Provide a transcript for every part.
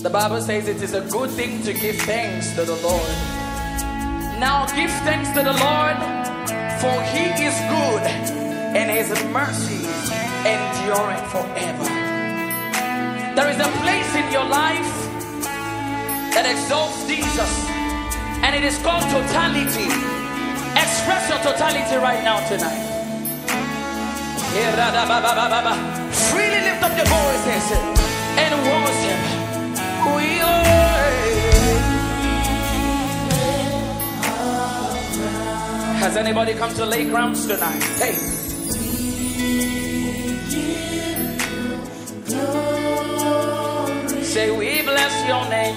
The Bible says it is a good thing to give thanks to the Lord. Now give thanks to the Lord, for He is good and His mercies enduring forever. There is a place in your life that exalts Jesus, and it is called totality. Express your totality right now tonight. Freely lift up your voices and worship. Has anybody come to lay crowns tonight? Hey. Say, we bless your name.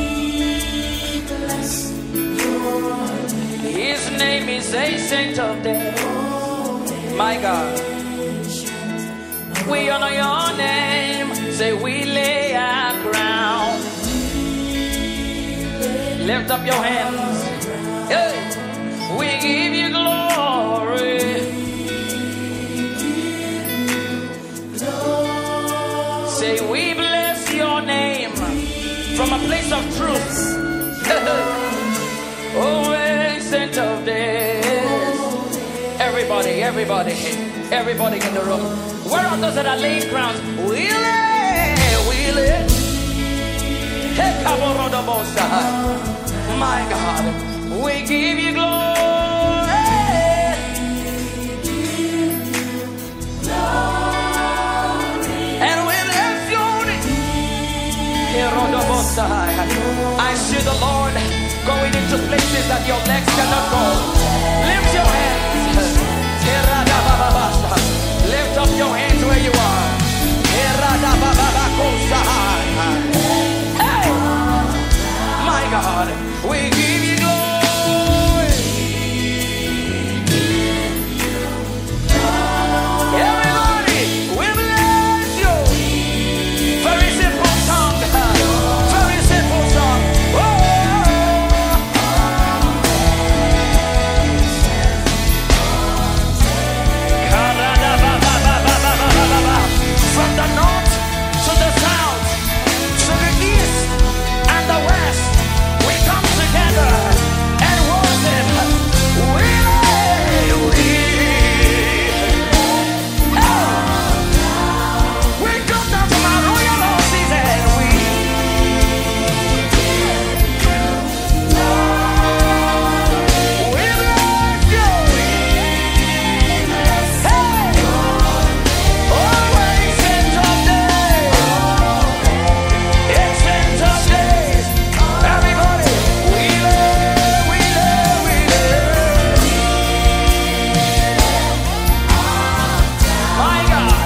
His name is Ancient of Days. My God. We honor your name. Say, we lay our crown. Lift up your hands. Hey. We give you glory. Say, we bless your name from a place of truth. Oh, Ancient of Days. Everybody in the room. Where are those that are laying crowns? We lay. My God, we give you glory. And we bless your name. I see the Lord going into places that your legs cannot go. Lift your hands. Lift up your hands where you are. Hey! My God, we give you glory. Everybody, we bless you. Very simple song. Very simple song. From the north to the south, to the east and the west, we come together and worship. We come down from our royal horses and we bless you. Hey! Always Ancient of Days. Ancient of Days. Everybody, we love. My God.